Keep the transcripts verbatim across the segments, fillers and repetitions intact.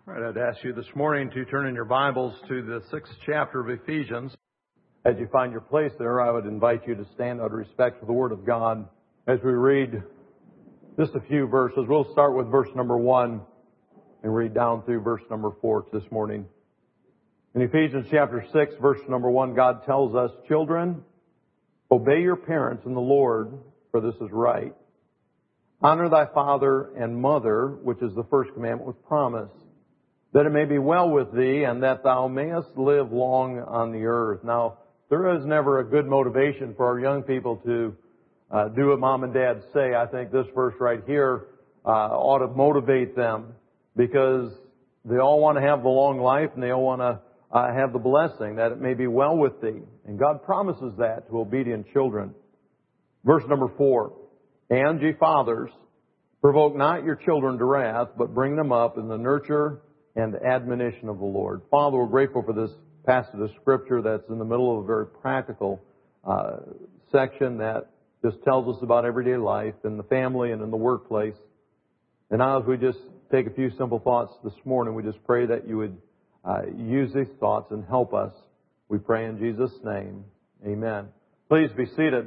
All right, I'd ask you this morning to turn in your Bibles to the sixth chapter of Ephesians. As you find your place there, I would invite you to stand out of respect for the Word of God as we read just a few verses. We'll start with verse number one and read down through verse number four this morning. In Ephesians chapter six, verse number one, God tells us, "Children, obey your parents in the Lord, for this is right. Honor thy father and mother," which is the first commandment with promise, "that it may be well with thee, and that thou mayest live long on the earth." Now, there is never a good motivation for our young people to uh, do what mom and dad say. I think this verse right here uh, ought to motivate them, because they all want to have the long life, and they all want to uh, have the blessing, that it may be well with thee. And God promises that to obedient children. Verse number four, "And ye fathers, provoke not your children to wrath, but bring them up in the nurture and admonition of the Lord." Father, we're grateful for this passage of Scripture that's in the middle of a very practical uh, section that just tells us about everyday life in the family and in the workplace. And now as we just take a few simple thoughts this morning, we just pray that you would uh, use these thoughts and help us. We pray in Jesus' name. Amen. Please be seated.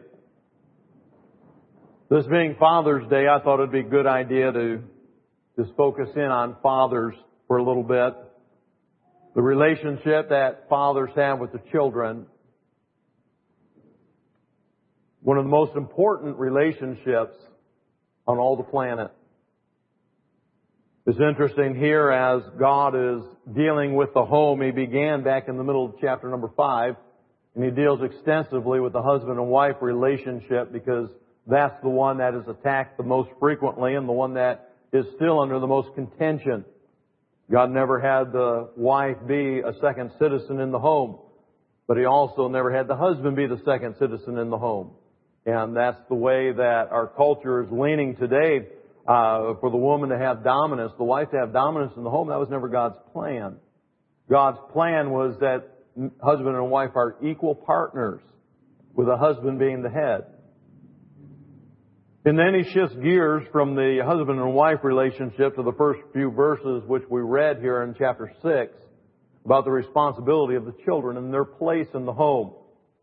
This being Father's Day, I thought it'd be a good idea to just focus in on fathers for a little bit. The relationship that fathers have with the children. One of the most important relationships on all the planet. It's interesting here as God is dealing with the home. He began back in the middle of chapter number five, and He deals extensively with the husband and wife relationship, because that's the one that is attacked the most frequently and the one that is still under the most contention. God never had the wife be a second citizen in the home, but He also never had the husband be the second citizen in the home. And that's the way that our culture is leaning today, uh, for the woman to have dominance, the wife to have dominance in the home. That was never God's plan. God's plan was that husband and wife are equal partners, with the husband being the head. And then He shifts gears from the husband and wife relationship to the first few verses which we read here in chapter six about the responsibility of the children and their place in the home.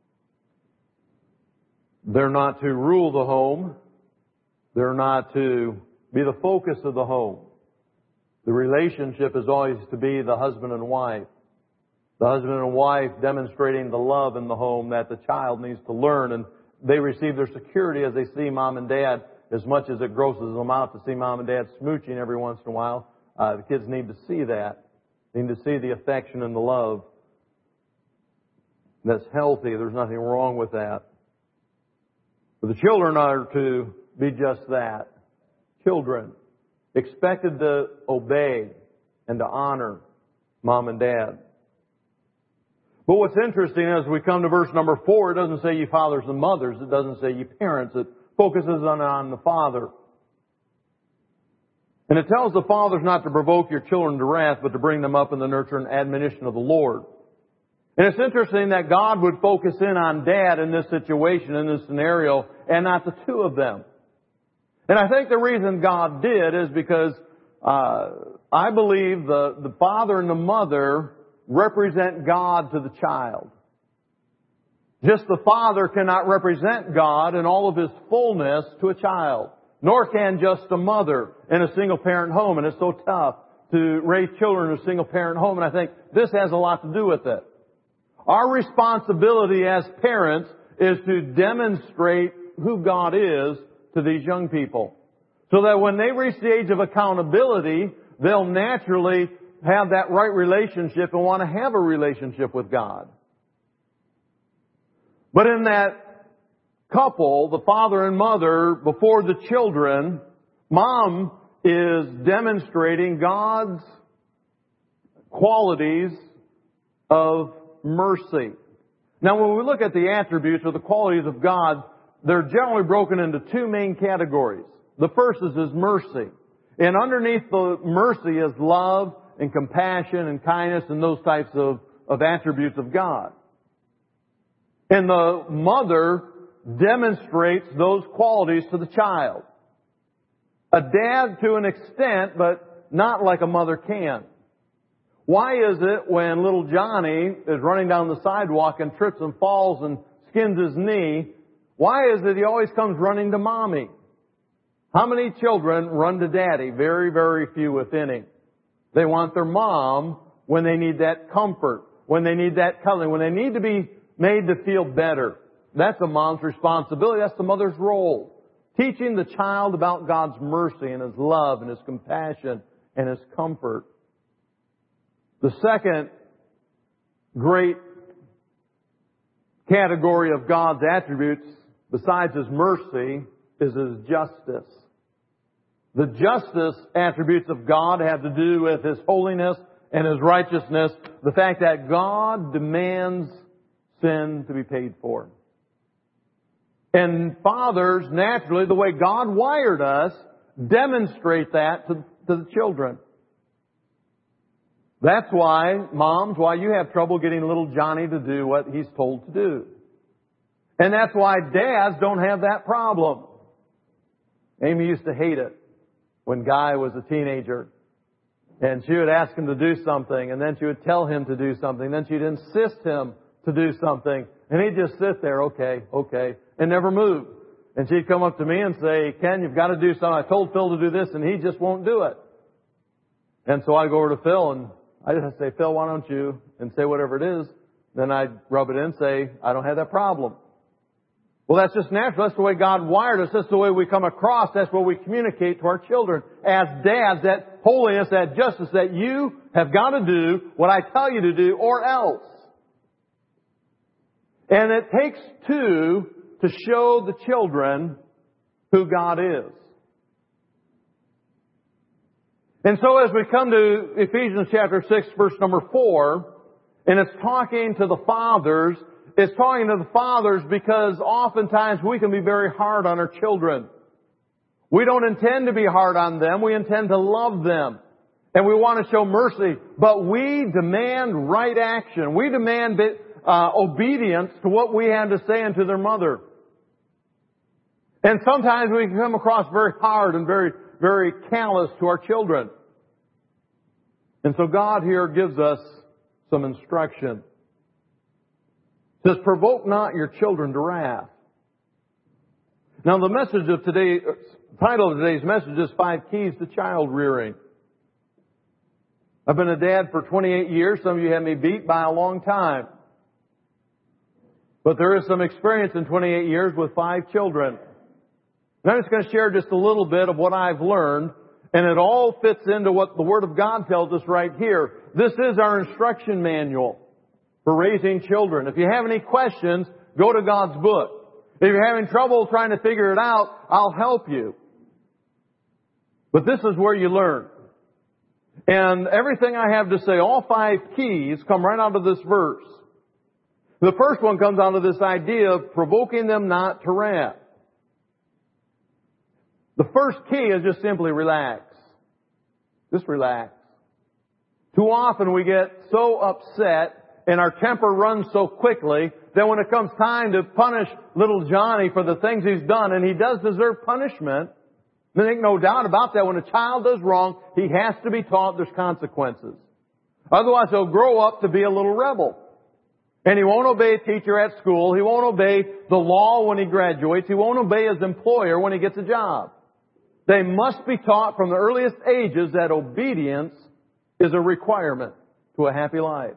They're not to rule the home. They're not to be the focus of the home. The relationship is always to be the husband and wife. The husband and wife demonstrating the love in the home that the child needs to learn, and they receive their security as they see mom and dad, as much as it grosses them out to see mom and dad smooching every once in a while. Uh, the kids need to see that. They need to see the affection and the love. That's healthy. There's nothing wrong with that. But the children are to be just that. Children. Expected to obey and to honor mom and dad. But what's interesting as we come to verse number four, it doesn't say ye fathers and mothers. It doesn't say ye parents. It focuses on, on the father. And it tells the fathers not to provoke your children to wrath, but to bring them up in the nurture and admonition of the Lord. And it's interesting that God would focus in on dad in this situation, in this scenario, and not the two of them. And I think the reason God did is because uh, I believe the, the father and the mother represent God to the child. Just the father cannot represent God in all of His fullness to a child. Nor can just a mother in a single parent home. And it's so tough to raise children in a single parent home. And I think this has a lot to do with it. Our responsibility as parents is to demonstrate who God is to these young people. So that when they reach the age of accountability, they'll naturally have that right relationship and want to have a relationship with God. But in that couple, the father and mother, before the children, mom is demonstrating God's qualities of mercy. Now, when we look at the attributes or the qualities of God, they're generally broken into two main categories. The first is His mercy. And underneath the mercy is love and compassion and kindness and those types of, of attributes of God. And the mother demonstrates those qualities to the child. A dad to an extent, but not like a mother can. Why is it when little Johnny is running down the sidewalk and trips and falls and skins his knee, why is it he always comes running to Mommy? How many children run to Daddy? Very, very few, if any. They want their mom when they need that comfort, when they need that cuddling, when they need to be made to feel better. That's the mom's responsibility. That's the mother's role. Teaching the child about God's mercy and His love and His compassion and His comfort. The second great category of God's attributes, besides His mercy, is His justice. The justice attributes of God have to do with His holiness and His righteousness. The fact that God demands sin to be paid for. And fathers, naturally, the way God wired us, demonstrate that to, to the children. That's why, moms, why you have trouble getting little Johnny to do what he's told to do. And that's why dads don't have that problem. Amy used to hate it when Guy was a teenager. And she would ask him to do something, and then she would tell him to do something. Then she'd insist him to do something. And he'd just sit there, okay, okay, and never move. And she'd come up to me and say, Ken, you've got to do something. I told Phil to do this, and he just won't do it. And so I'd go over to Phil, and I'd just say, Phil, why don't you, and say whatever it is. Then I'd rub it in and say, I don't have that problem. Well, that's just natural. That's the way God wired us. That's the way we come across. That's what we communicate to our children. As dads, that holiness, that justice, that you have got to do what I tell you to do or else. And it takes two to show the children who God is. And so as we come to Ephesians chapter six, verse number four, and it's talking to the fathers, it's talking to the fathers because oftentimes we can be very hard on our children. We don't intend to be hard on them. We intend to love them. And we want to show mercy. But we demand right action. We demand uh, obedience to what we have to say unto their mother. And sometimes we can come across very hard and very, very callous to our children. And so God here gives us some instruction. It says, provoke not your children to wrath. Now the message of today, title of today's message is Five Keys to Child Rearing. I've been a dad for twenty-eight years. Some of you have me beat by a long time. But there is some experience in twenty-eight years with five children. And I'm just going to share just a little bit of what I've learned. And it all fits into what the Word of God tells us right here. This is our instruction manual for raising children. If you have any questions, go to God's book. If you're having trouble trying to figure it out, I'll help you. But this is where you learn. And everything I have to say, all five keys, come right out of this verse. The first one comes out of this idea of provoking them not to wrath. The first key is just simply relax. Just relax. Too often we get so upset and our temper runs so quickly that when it comes time to punish little Johnny for the things he's done, and he does deserve punishment, there ain't no doubt about that. When a child does wrong, he has to be taught there's consequences. Otherwise he'll grow up to be a little rebel. And he won't obey a teacher at school. He won't obey the law when he graduates. He won't obey his employer when he gets a job. They must be taught from the earliest ages that obedience is a requirement to a happy life.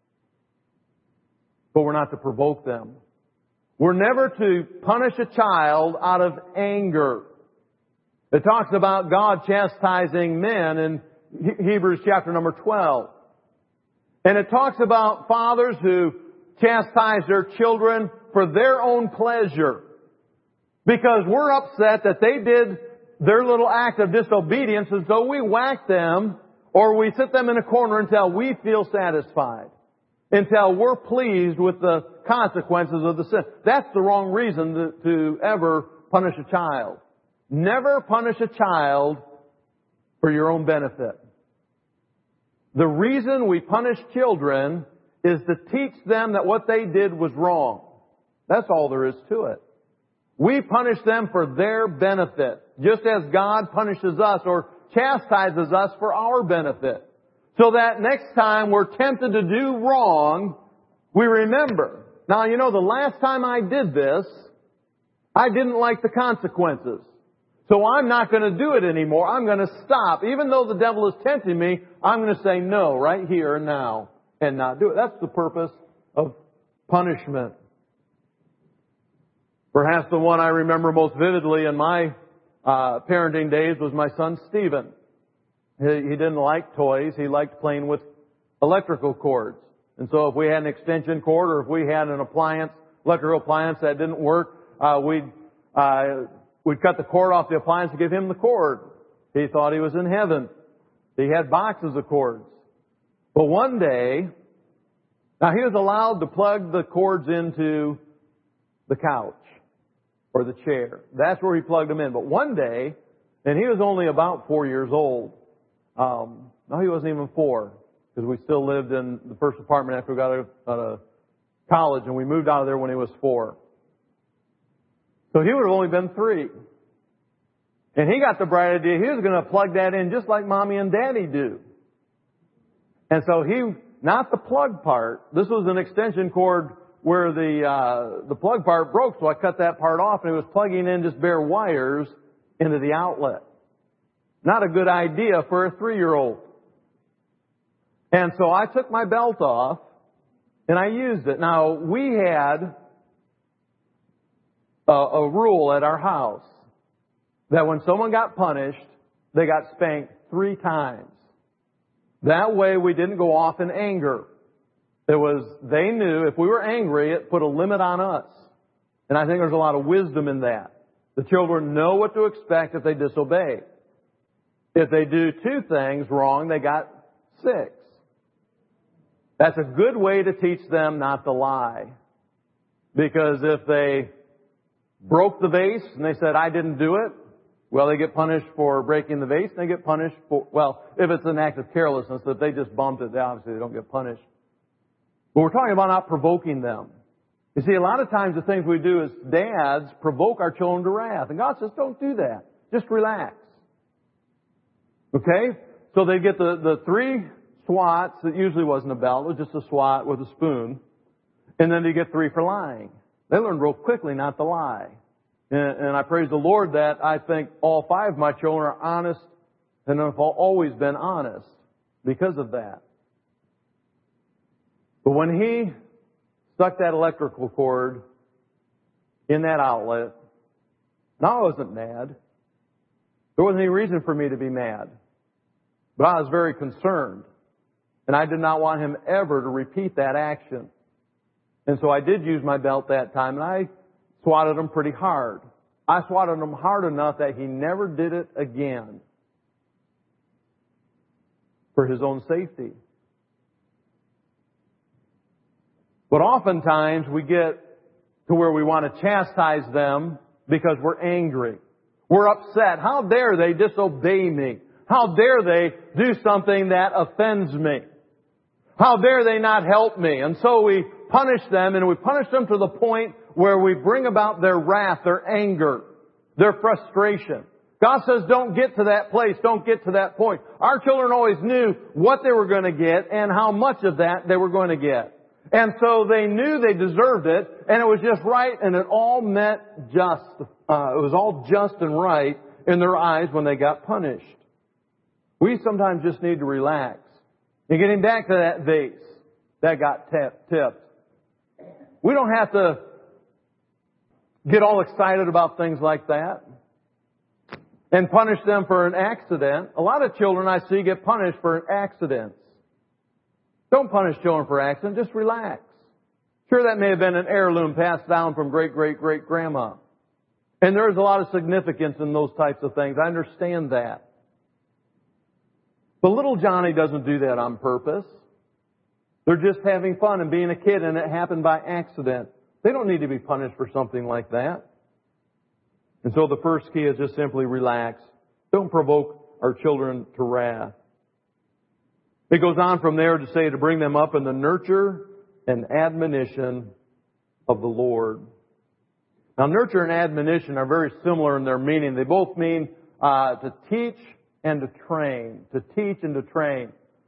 But we're not to provoke them. We're never to punish a child out of anger. It talks about God chastising men in Hebrews chapter number twelve. And it talks about fathers who chastise their children for their own pleasure. Because we're upset that they did their little act of disobedience, and so we whack them or we sit them in a corner until we feel satisfied. Until we're pleased with the consequences of the sin. That's the wrong reason to, to ever punish a child. Never punish a child for your own benefit. The reason we punish children is to teach them that what they did was wrong. That's all there is to it. We punish them for their benefit, just as God punishes us or chastises us for our benefit. so that next time we're tempted to do wrong, we remember. Now, you know, the last time I did this, I didn't like the consequences. So I'm not going to do it anymore. I'm going to stop. Even though the devil is tempting me, I'm going to say no right here and now and not do it. That's the purpose of punishment. Perhaps the one I remember most vividly in my uh, parenting days was my son Stephen. He, he didn't like toys. He liked playing with electrical cords. And so if we had an extension cord or if we had an appliance, electrical appliance that didn't work, uh, we'd, uh, we'd cut the cord off the appliance and give him the cord. He thought he was in heaven. He had boxes of cords. But one day, now he was allowed to plug the cords into the couch or the chair. That's where he plugged them in. But one day, and he was only about four years old. Um, no, he wasn't even four, because we still lived in the first apartment after we got out of college, and we moved out of there when he was four. So he would have only been three. And he got the bright idea he was going to plug that in just like Mommy and Daddy do. And so he, not the plug part, this was an extension cord where the uh, the plug part broke, so I cut that part off, and it was plugging in just bare wires into the outlet. Not a good idea for a three-year-old. And so I took my belt off, and I used it. Now, we had a, a rule at our house that when someone got punished, they got spanked three times. That way we didn't go off in anger. It was, they knew if we were angry, it put a limit on us. And I think there's a lot of wisdom in that. The children know what to expect if they disobey. If they do two things wrong, they got six. That's a good way to teach them not to lie. Because if they broke the vase and they said, I didn't do it, well, they get punished for breaking the vase, and they get punished for, well, if it's an act of carelessness, if they just bumped it, obviously they don't get punished. But we're talking about not provoking them. You see, a lot of times the things we do as dads provoke our children to wrath. And God says, don't do that. Just relax. Okay? So they get the, the three swats. It usually wasn't a belt. It was just a swat with a spoon. And then they get three for lying. They learn real quickly not to lie. And, and I praise the Lord that I think all five of my children are honest and have always been honest because of that. But when he stuck that electrical cord in that outlet, now I wasn't mad. There wasn't any reason for me to be mad. But I was very concerned. And I did not want him ever to repeat that action. And so I did use my belt that time, and I swatted him pretty hard. I swatted him hard enough that he never did it again. For his own safety. But oftentimes we get to where we want to chastise them because we're angry. We're upset. How dare they disobey me? How dare they do something that offends me? How dare they not help me? And so we punish them, and we punish them to the point where we bring about their wrath, their anger, their frustration. God says, don't get to that place. Don't get to that point. Our children always knew what they were going to get and how much of that they were going to get. And so they knew they deserved it, and it was just right, and it all met just. Uh, it was all just and right in their eyes when they got punished. We sometimes just need to relax. And getting back to that vase that got tipped, we don't have to get all excited about things like that and punish them for an accident. A lot of children I see get punished for accidents. Don't punish children for accidents. Just relax. Sure, that may have been an heirloom passed down from great-great-great-grandma. And there's a lot of significance in those types of things. I understand that. But little Johnny doesn't do that on purpose. They're just having fun and being a kid, and it happened by accident. They don't need to be punished for something like that. And so the first key is just simply relax. Don't provoke our children to wrath. It goes on from there to say to bring them up in the nurture and admonition of the Lord. Now, nurture and admonition are very similar in their meaning. They both mean uh, to teach and to train. To teach and to train.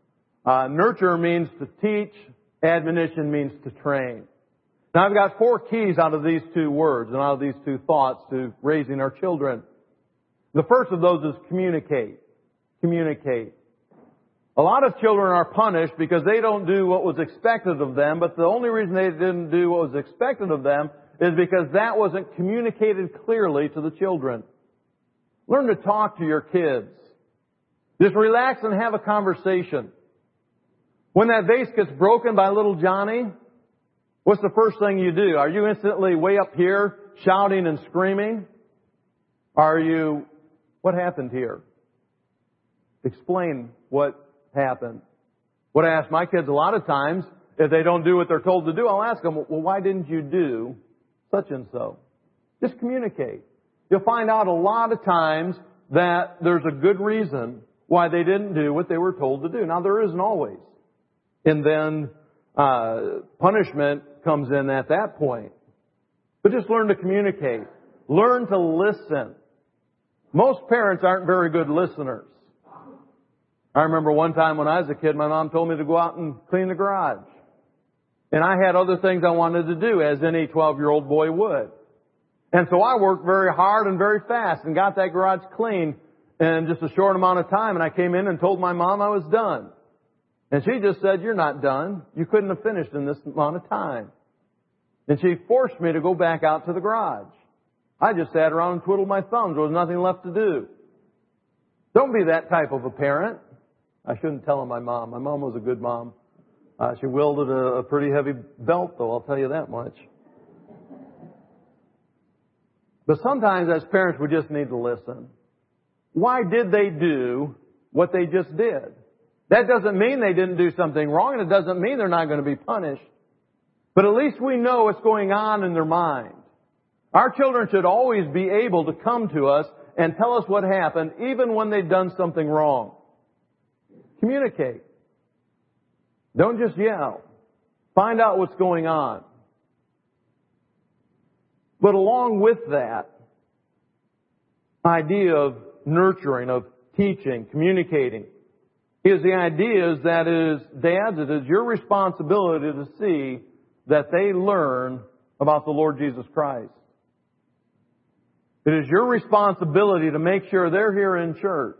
Uh, nurture means to teach. Admonition means to train. Now, I've got four keys out of these two words and out of these two thoughts to raising our children. The first of those is communicate. Communicate. A lot of children are punished because they don't do what was expected of them, but the only reason they didn't do what was expected of them is because that wasn't communicated clearly to the children. Learn to talk to your kids. Just relax and have a conversation. When that vase gets broken by little Johnny, what's the first thing you do? Are you instantly way up here shouting and screaming? Are you, what happened here? Explain what happened. What I ask my kids a lot of times, if they don't do what they're told to do, I'll ask them, well, why didn't you do such and so? Just communicate. You'll find out a lot of times that there's a good reason why they didn't do what they were told to do. Now, there isn't always. And then uh, punishment comes in at that point. But just learn to communicate. Learn to listen. Most parents aren't very good listeners. I remember one time when I was a kid, my mom told me to go out and clean the garage. And I had other things I wanted to do, as any twelve-year-old boy would. And so I worked very hard and very fast and got that garage clean in just a short amount of time. And I came in and told my mom I was done. And she just said, "You're not done. You couldn't have finished in this amount of time." And she forced me to go back out to the garage. I just sat around and twiddled my thumbs. There was nothing left to do. Don't be that type of a parent. I shouldn't tell my mom. My mom was a good mom. Uh, she wielded a, a pretty heavy belt, though, I'll tell you that much. But sometimes as parents, we just need to listen. Why did they do what they just did? That doesn't mean they didn't do something wrong, and it doesn't mean they're not going to be punished. But at least we know what's going on in their mind. Our children should always be able to come to us and tell us what happened, even when they've done something wrong. Communicate. Don't just yell. Find out what's going on. But along with that idea of nurturing, of teaching, communicating, is the idea is that it is, dads, it is your responsibility to see that they learn about the Lord Jesus Christ. It is your responsibility to make sure they're here in church.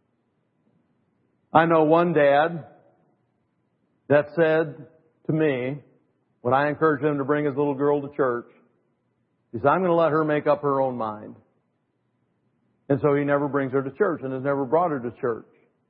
I know one dad that said to me, when I encouraged him to bring his little girl to church, he said, "I'm going to let her make up her own mind." And so he never brings her to church and has never brought her to church.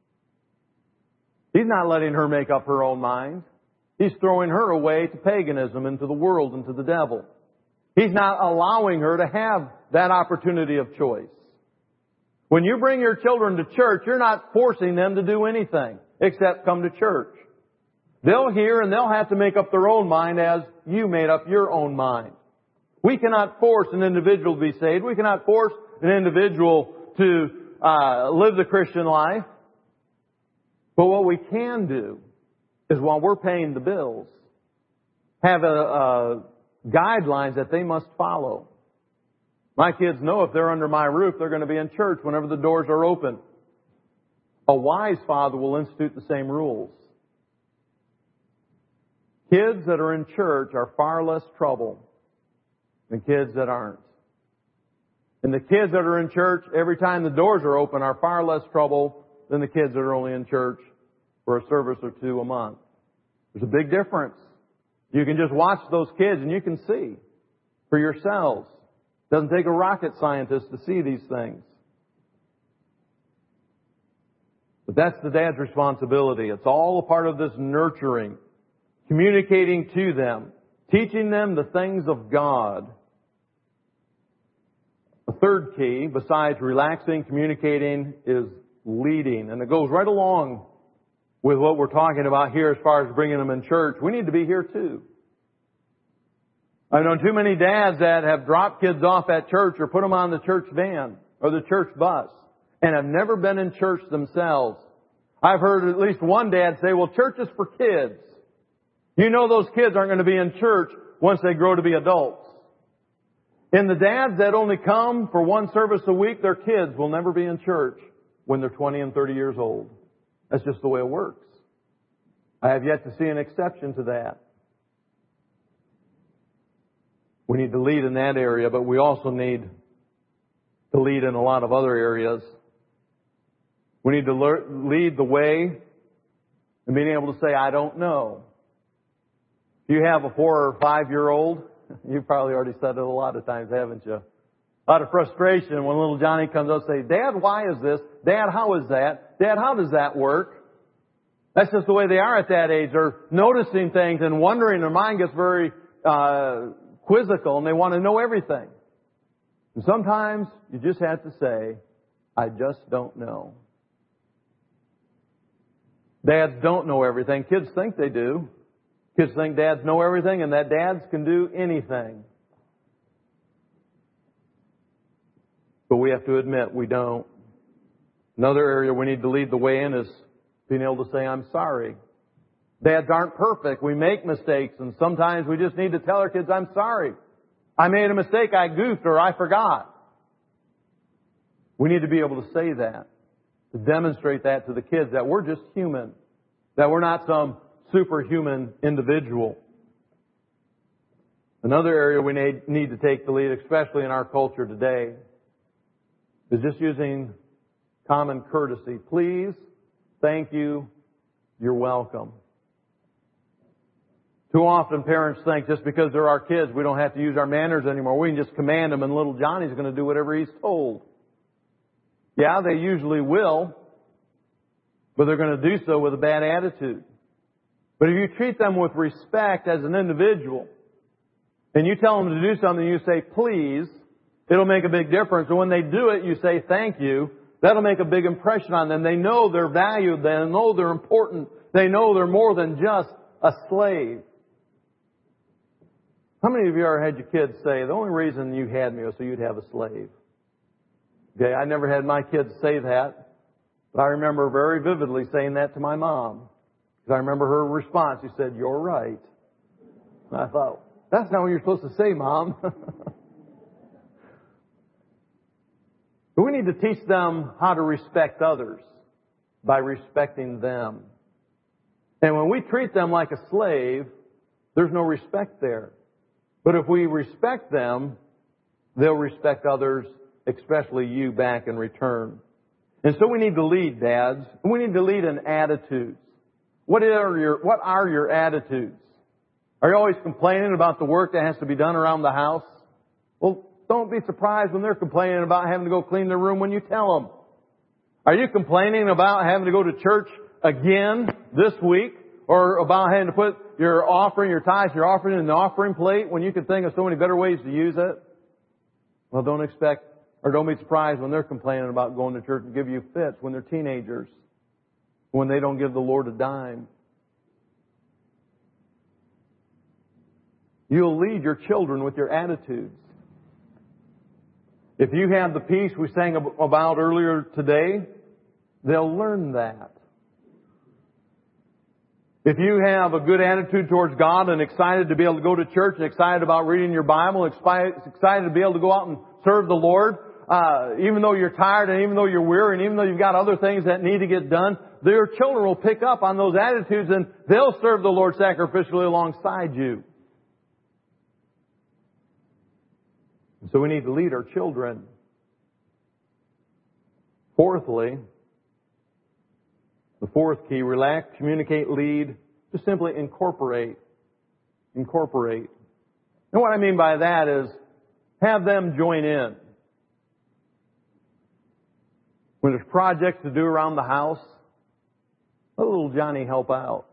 He's not letting her make up her own mind. He's throwing her away to paganism and to the world and to the devil. He's not allowing her to have that opportunity of choice. When you bring your children to church, you're not forcing them to do anything except come to church. They'll hear and they'll have to make up their own mind as you made up your own mind. We cannot force an individual to be saved. We cannot force an individual to uh, live the Christian life. But what we can do is, while we're paying the bills, have a, a guidelines that they must follow. My kids know if they're under my roof, they're going to be in church whenever the doors are open. A wise father will institute the same rules. Kids that are in church are far less trouble than kids that aren't. And the kids that are in church, every time the doors are open, are far less trouble than the kids that are only in church for a service or two a month. There's a big difference. You can just watch those kids and you can see for yourselves. It doesn't take a rocket scientist to see these things. But that's the dad's responsibility. It's all a part of this nurturing, communicating to them, teaching them the things of God. The third key, besides relaxing, communicating, is leading. And it goes right along with what we're talking about here as far as bringing them in church. We need to be here too. I've known too many dads that have dropped kids off at church or put them on the church van or the church bus and have never been in church themselves. I've heard at least one dad say, "Well, church is for kids. You know those kids aren't going to be in church once they grow to be adults." And the dads that only come for one service a week, their kids will never be in church when they're twenty and thirty years old. That's just the way it works. I have yet to see an exception to that. We need to lead in that area, but we also need to lead in a lot of other areas. We need to lead the way in being able to say, I don't know. If you have a four or five-year-old, you've probably already said it a lot of times, haven't you? A lot of frustration when little Johnny comes up and says, Dad, why is this? Dad, how is that? Dad, how does that work? That's just the way they are at that age. They're noticing things and wondering. Their mind gets very uh, quizzical and they want to know everything. And sometimes you just have to say, I just don't know. Dads don't know everything. Kids think they do. Kids think dads know everything and that dads can do anything. But we have to admit we don't. Another area we need to lead the way in is being able to say, I'm sorry. Dads aren't perfect. We make mistakes, and sometimes we just need to tell our kids, I'm sorry. I made a mistake, I goofed, or I forgot. We need to be able to say that, to demonstrate that to the kids, that we're just human, that we're not some superhuman individual. Another area we need, need to take the lead, especially in our culture today, is just using common courtesy. Please, thank you, you're welcome. Too often parents think just because they're our kids, we don't have to use our manners anymore. We can just command them and little Johnny's going to do whatever he's told. Yeah, they usually will, but they're going to do so with a bad attitude. But if you treat them with respect as an individual, and you tell them to do something, you say, please, it'll make a big difference. And when they do it, you say, thank you. That'll make a big impression on them. They know they're valued. They know they're important. They know they're more than just a slave. How many of you ever had your kids say, the only reason you had me was so you'd have a slave? Okay, I never had my kids say that, but I remember very vividly saying that to my mom. Because I remember her response. She said, you're right. And I thought, that's not what you're supposed to say, Mom. But we need to teach them how to respect others by respecting them. And when we treat them like a slave, there's no respect there. But if we respect them, they'll respect others, especially you, back in return. And so we need to lead, dads. And we need to lead in attitudes. What are your, what are your attitudes? Are you always complaining about the work that has to be done around the house? Well, don't be surprised when they're complaining about having to go clean their room when you tell them. Are you complaining about having to go to church again this week? Or about having to put your offering, your tithes, your offering in the offering plate when you can think of so many better ways to use it? Well, don't expect, or don't be surprised when they're complaining about going to church and give you fits when they're teenagers, when they don't give the Lord a dime. You'll lead your children with your attitudes. If you have the peace we sang about earlier today, they'll learn that. If you have a good attitude towards God and excited to be able to go to church and excited about reading your Bible, excited to be able to go out and serve the Lord, uh, even though you're tired and even though you're weary and even though you've got other things that need to get done, your children will pick up on those attitudes and they'll serve the Lord sacrificially alongside you. So we need to lead our children. Fourthly, the fourth key, relax, communicate, lead, just simply incorporate. Incorporate. And what I mean by that is have them join in. When there's projects to do around the house, let little Johnny help out.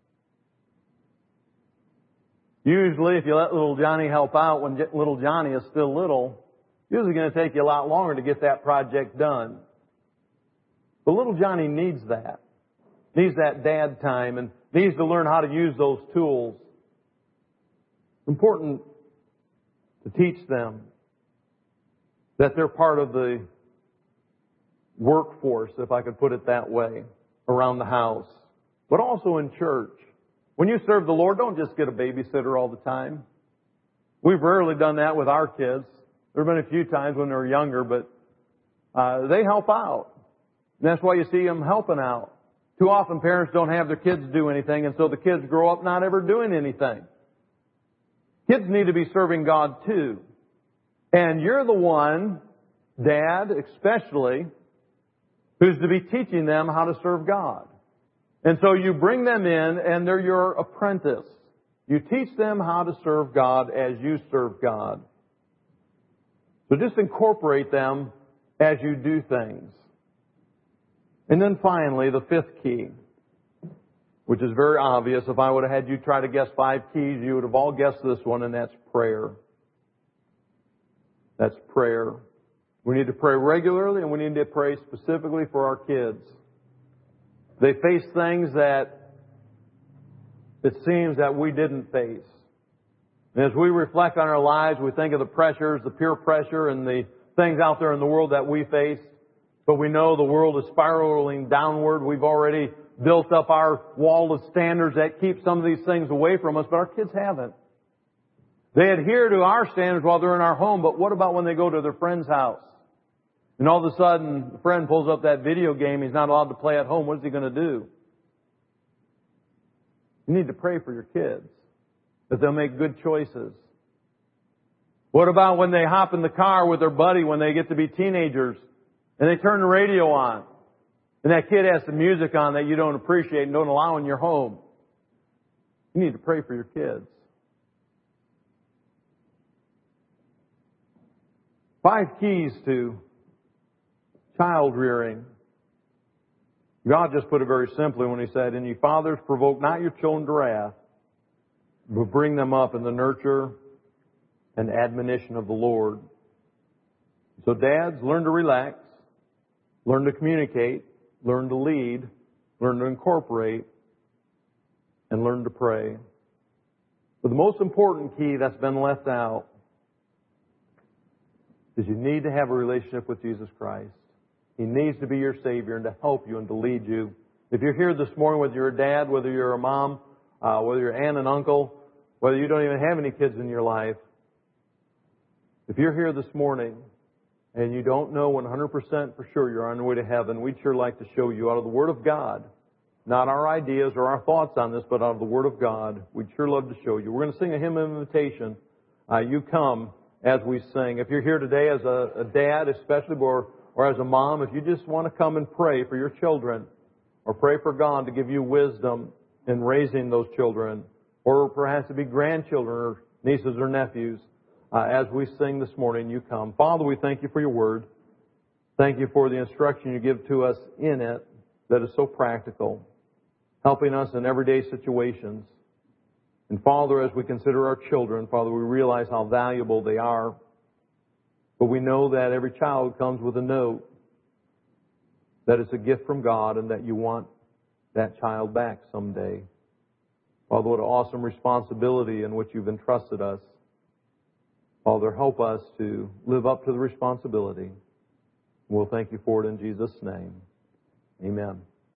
Usually if you let little Johnny help out when little Johnny is still little, it's usually going to take you a lot longer to get that project done. But little Johnny needs that. Needs that dad time and needs to learn how to use those tools. Important to teach them that they're part of the workforce, if I could put it that way, around the house, but also in church. When you serve the Lord, don't just get a babysitter all the time. We've rarely done that with our kids. There have been a few times when they were younger, but uh, they help out. And that's why you see them helping out. Too often parents don't have their kids do anything, and so the kids grow up not ever doing anything. Kids need to be serving God too. And you're the one, Dad especially, who's to be teaching them how to serve God. And so you bring them in and they're your apprentice. You teach them how to serve God as you serve God. So just incorporate them as you do things. And then finally, the fifth key, which is very obvious. If I would have had you try to guess five keys, you would have all guessed this one, and that's prayer. That's prayer. We need to pray regularly, and we need to pray specifically for our kids. They face things that it seems that we didn't face. And as we reflect on our lives, we think of the pressures, the peer pressure, and the things out there in the world that we face. But we know the world is spiraling downward. We've already built up our wall of standards that keep some of these things away from us, but our kids haven't. They adhere to our standards while they're in our home, but what about when they go to their friend's house? And all of a sudden, the friend pulls up that video game he's not allowed to play at home. What is he going to do? You need to pray for your kids, that they'll make good choices. What about when they hop in the car with their buddy when they get to be teenagers and they turn the radio on and that kid has some music on that you don't appreciate and don't allow in your home? You need to pray for your kids. Five keys to child rearing. God just put it very simply when He said, "And ye fathers, provoke not your children to wrath, but bring them up in the nurture and admonition of the Lord." So dads, learn to relax, learn to communicate, learn to lead, learn to incorporate, and learn to pray. But the most important key that's been left out is you need to have a relationship with Jesus Christ. He needs to be your Savior and to help you and to lead you. If you're here this morning, whether you're a dad, whether you're a mom, uh, whether you're aunt and uncle, whether you don't even have any kids in your life, if you're here this morning and you don't know one hundred percent for sure you're on your way to heaven, we'd sure like to show you out of the Word of God, not our ideas or our thoughts on this, but out of the Word of God. We'd sure love to show you. We're going to sing a hymn of invitation. Uh, you come as we sing. If you're here today as a, a dad, especially, or, or as a mom, if you just want to come and pray for your children, or pray for God to give you wisdom in raising those children, or perhaps to be grandchildren or nieces or nephews, uh, as we sing this morning, you come. Father, we thank you for your word. Thank you for the instruction you give to us in it that is so practical, helping us in everyday situations. And Father, as we consider our children, Father, we realize how valuable they are. But we know that every child comes with a note that it's a gift from God and that you want that child back someday. Father, what an awesome responsibility in which you've entrusted us. Father, help us to live up to the responsibility. We'll thank you for it in Jesus' name. Amen.